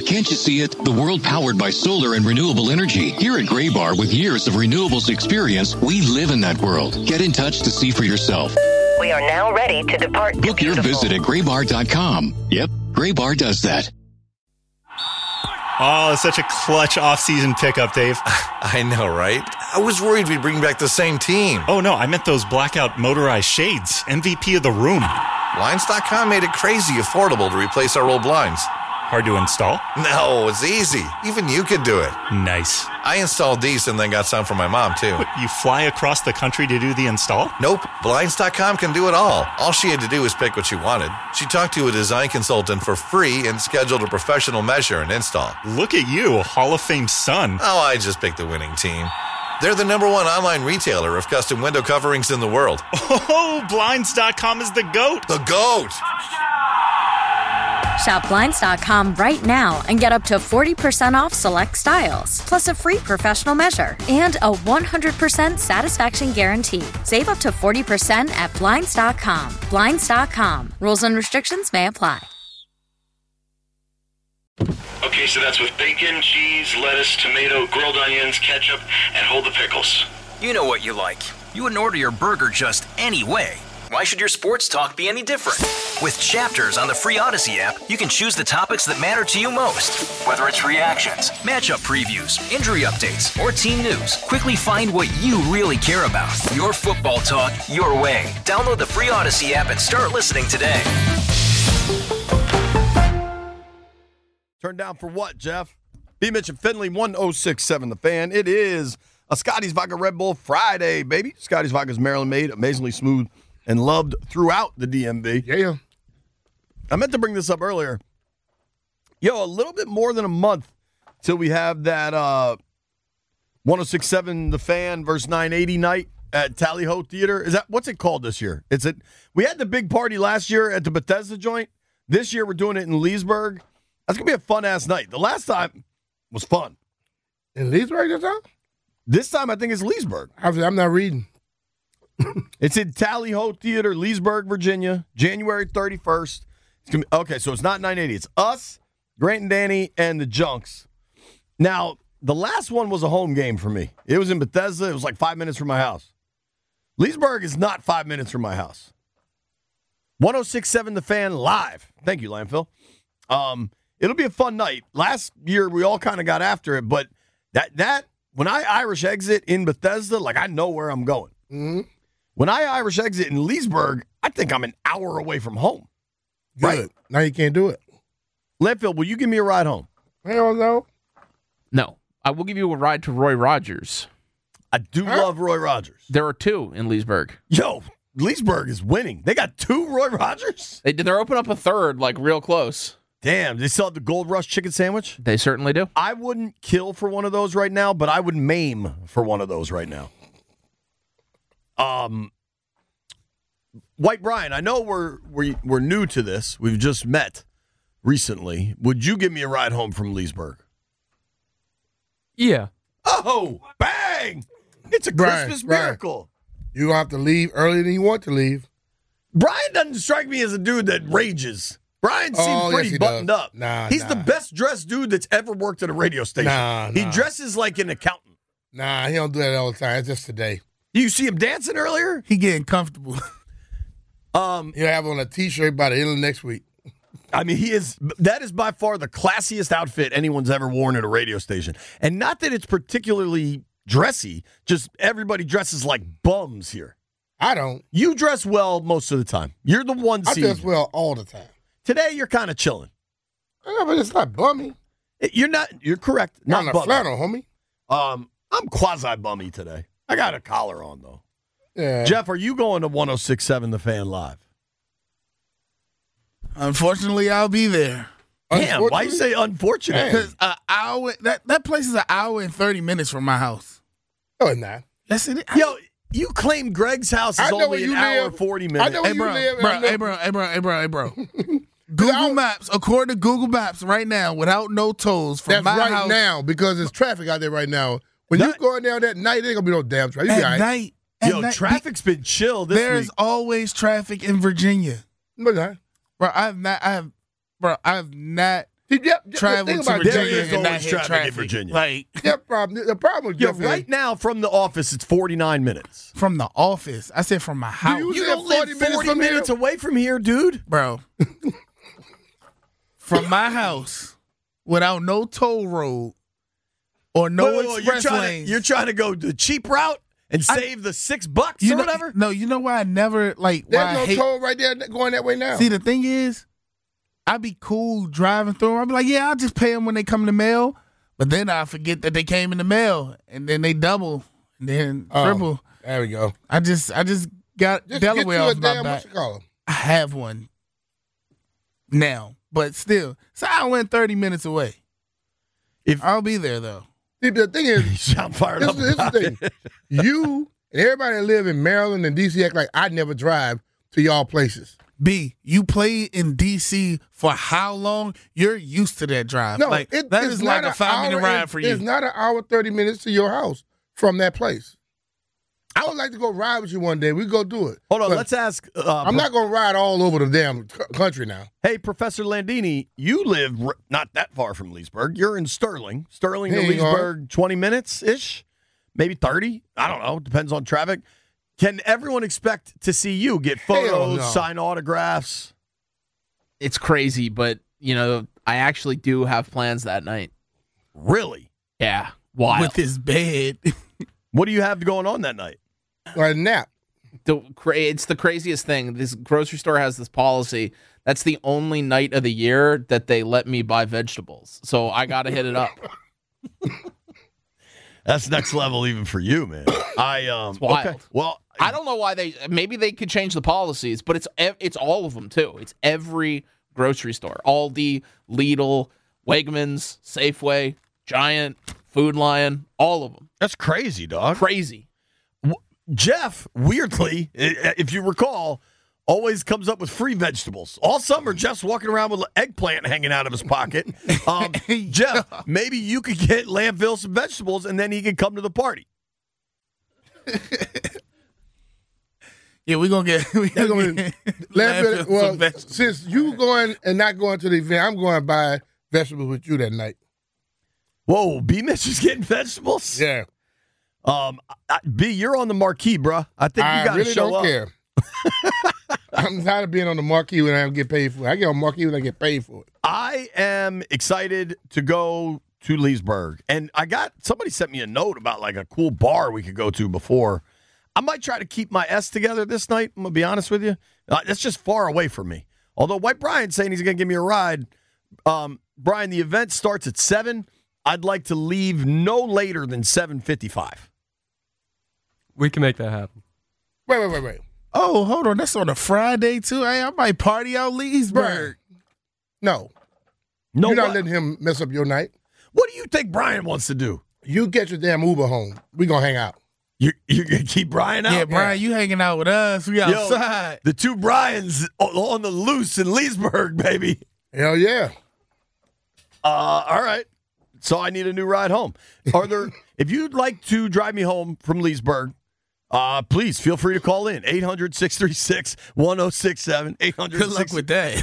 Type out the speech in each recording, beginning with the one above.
can't you see it? The world powered by solar and renewable energy. Here at Gray Bar, with years of renewables experience, we live in that world. Get in touch to see for yourself. We are now ready to depart. Book your visit at graybar.com. Yep, Gray Bar does that. Oh, such a clutch off-season pickup, Dave. I know, right? I was worried we'd bring back the same team. Oh, no, I meant those blackout motorized shades. MVP of the room. Blinds.com made it crazy affordable to replace our old blinds. Hard to install? No, it's easy. Even you could do it. Nice. I installed these and then got some for my mom, too. What, you fly across the country to do the install? Nope. Blinds.com can do it all. All she had to do was pick what she wanted. She talked to a design consultant for free and scheduled a professional measure and install. Look at you, a Hall of Fame son. Oh, I just picked the winning team. They're the #1 online retailer of custom window coverings in the world. Oh, Blinds.com is the GOAT. The GOAT! Shop Blinds.com right now and get up to 40% off select styles, plus a free professional measure and a 100% satisfaction guarantee. Save up to 40% at Blinds.com. Blinds.com. Rules and restrictions may apply. Okay, so that's with bacon, cheese, lettuce, tomato, grilled onions, ketchup, and hold the pickles. You know what you like. You wouldn't order your burger just any way. Why should your sports talk be any different? With Chapters on the free Odyssey app, you can choose the topics that matter to you most. Whether it's reactions, matchup previews, injury updates, or team news, quickly find what you really care about. Your football talk, your way. Download the free Odyssey app and start listening today. Turn down for what, Jeff? B. Mitch and Finley, 1067 The Fan. It is a Scotty's Vodka Red Bull Friday, baby. Scotty's Vodka is Maryland-made, amazingly smooth, and loved throughout the DMV. Yeah. I meant to bring this up earlier. A little bit more than a month till we have that 1067 The Fan versus 980 night at Tally Ho Theater. What's it called this year? We had the big party last year at the Bethesda joint. This year we're doing it in Leesburg. That's going to be a fun-ass night. The last time was fun. In Leesburg this time? This time I think it's Leesburg. I'm not reading. It's in Tally Ho Theater, Leesburg, Virginia, January 31st. Okay, so it's not 980. It's us, Grant and Danny, and the Junks. Now, the last one was a home game for me. It was in Bethesda. It was like 5 minutes from my house. Leesburg is not 5 minutes from my house. 1067 The Fan live. Thank you, Landfill. It'll be a fun night. Last year, we all kind of got after it, but that when I Irish exit in Bethesda, like I know where I'm going. Mm-hmm. When I Irish exit in Leesburg, I think I'm an hour away from home. Good. Right. Now you can't do it. Landfill, will you give me a ride home? Hell no. No. I will give you a ride to Roy Rogers. I do love Roy Rogers. There are two in Leesburg. Yo, Leesburg is winning. They got two Roy Rogers? They're opening up a third, like real close. Damn, they still have the Gold Rush chicken sandwich? They certainly do. I wouldn't kill for one of those right now, but I would maim for one of those right now. White Brian, I know we're new to this. We've just met recently. Would you give me a ride home from Leesburg? Yeah. Oh, bang! It's a Christmas miracle. You're going to have to leave earlier than you want to leave. Brian doesn't strike me as a dude that rages. Brian seems pretty buttoned up. He's the best dressed dude that's ever worked at a radio station. He dresses like an accountant. Nah, he don't do that all the time. It's just today. You see him dancing earlier? He getting comfortable. He'll have on a T-shirt by the end of next week. I mean, that is by far the classiest outfit anyone's ever worn at a radio station. And not that it's particularly dressy, just everybody dresses like bums here. I don't. You dress well most of the time. You're the one I season. dress well all the time. Today, you're kind of chilling. Yeah, but it's not bummy. You're not. You're correct. Not a bummy. flannel, homie. I'm quasi-bummy today. I got a collar on, though. Yeah. Jeff, are you going to 1067 The Fan live? Unfortunately, I'll be there. Damn, why you say unfortunate? Because that place is an hour and 30 minutes from my house. No, it's not. Yes, it is. Yo, you claim Greg's house is only an hour and 40 minutes. I know where you live. Hey, bro. Google Maps, according to Google Maps right now, without no tolls from my house. That's right now, because there's traffic out there right now. When you going down that night, there ain't going to be no damn traffic. At night. Traffic's been chill this week. There's always traffic in Virginia. No, not. Bro, I have not. travel to Virginia and not hit traffic in Virginia. Like, the problem with yeah, Jeff right now from the office, it's 49 minutes. From the office. I said from my house. You don't live 40 minutes away from here, dude. Bro. From my house, without no toll road or no express lanes. You're trying to go the cheap route and save the $6 or whatever? No, you know why I never, like, there's no toll right there going that way now. See, the thing is, I'd be cool driving through. I'd be like, yeah, I'll just pay them when they come in the mail. But then I forget that they came in the mail, and then they double, and then triple. There we go. I just got Delaware off my back. What you call them? I have one now, but still. So I went 30 minutes away. I'll be there, though. See, the thing is, I'm fired up. This is the thing. You and everybody that live in Maryland and D.C. act like I never drive to y'all places. B, you play in D.C. for how long? You're used to that drive. No, like, that is like a 5-minute ride for you. It's not an hour, 30 minutes to your house from that place. I would like to go ride with you one day. We go do it. Hold on, let's ask. I'm not going to ride all over the damn country now. Hey, Professor Landini, you live not that far from Leesburg. You're in Sterling. Sterling to Leesburg, 20 minutes-ish, maybe 30. I don't know. Depends on traffic. Can everyone expect to see you get photos, sign autographs? It's crazy, but, I actually do have plans that night. Really? Yeah. Wild. With his bed. What do you have going on that night? A nap. It's the craziest thing. This grocery store has this policy. That's the only night of the year that they let me buy vegetables. So I got to hit it up. That's next level even for you, man. It's wild. Okay. Well, I don't know why maybe they could change the policies, but it's all of them too. It's every grocery store. Aldi, Lidl, Wegmans, Safeway, Giant, Food Lion, all of them. That's crazy, dog. Crazy. Jeff, weirdly, if you recall, always comes up with free vegetables. All summer, Jeff's walking around with an eggplant hanging out of his pocket. Jeff, maybe you could get Landfill some vegetables, and then he could come to the party. Yeah, we're going to get Landfill. Well, since you going and not going to the event, I'm going to buy vegetables with you that night. Whoa, B-Mitch is getting vegetables? Yeah. B, you're on the marquee, bro. I think you got to show up. I really don't care. I'm tired of being on the marquee when I don't get paid for it. I get on marquee when I get paid for it. I am excited to go to Leesburg. And somebody sent me a note about like a cool bar we could go to before. I might try to keep my S together this night. I'm going to be honest with you. That's just far away from me. Although White Brian's saying he's going to give me a ride. Brian, the event starts at 7. I'd like to leave no later than 7:55. We can make that happen. Wait. Oh, hold on. That's on a Friday, too. Hey, I might party out Leesburg. No. You're not letting him mess up your night. What do you think Brian wants to do? You get your damn Uber home. We're going to hang out. You're going to keep Brian out? Yeah, Brian, you hanging out with us. We outside. The two Brians on the loose in Leesburg, baby. Hell yeah. All right. So I need a new ride home. If you'd like to drive me home from Leesburg, please feel free to call in. 800-636-1067. 800. Good luck with that.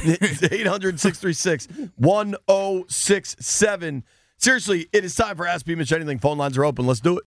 800-636-1067. Seriously, it is time for Ask B-Mitch Anything. Phone lines are open. Let's do it.